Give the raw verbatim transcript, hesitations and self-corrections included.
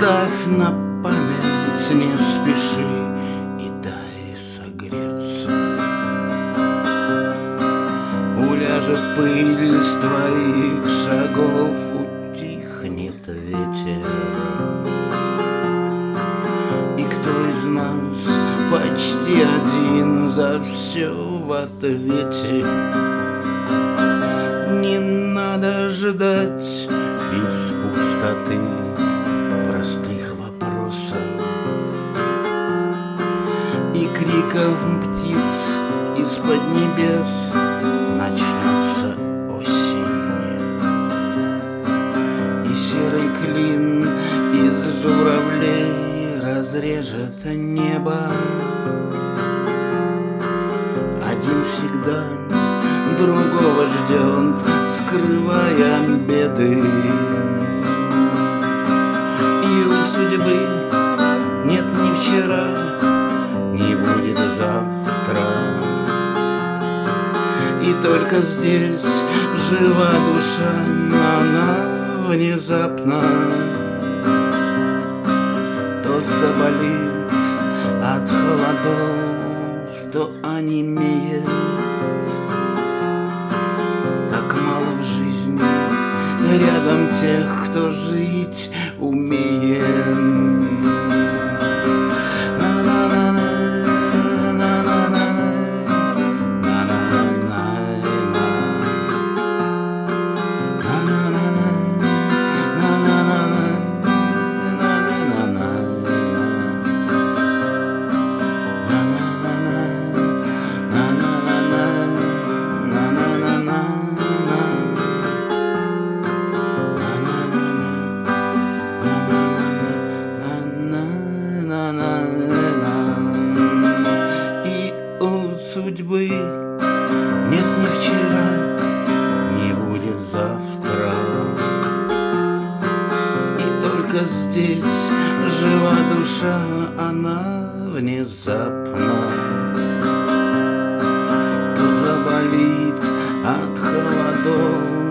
Оставь на память, не спеши и дай согреться. Уляжет пыль с твоих шагов, утихнет ветер. И кто из нас почти один за все в ответе? Не надо ждать из пустоты простых вопросов и криков птиц из-под небес. Начнется осень, и серый клин из журавлей разрежет небо. Один всегда другого ждет, скрывая беды. И у судьбы нет ни вчера, не будет завтра. И только здесь жива душа, она внезапно то заболит от холодов, то онемеет. Так мало в жизни рядом тех, кто жить умеет. И у судьбы нет ни вчера, не будет завтра. И только здесь жива душа, она внезапно то заболит от холодов,